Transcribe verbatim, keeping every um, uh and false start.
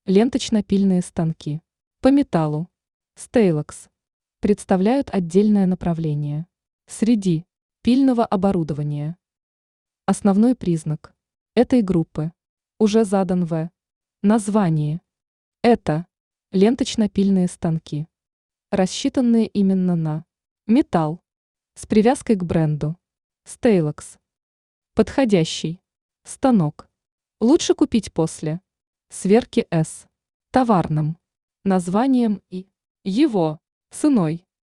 Ленточно-пильные станки. По металлу. Стейлокс. Представляют отдельное направление. Среди пильного оборудования. Основной признак этой группы уже задан в названии. Это ленточно-пильные станки, рассчитанные именно на металл, с привязкой к бренду Staylox. Подходящий станок лучше купить после сверки с товарным названием и его ценой.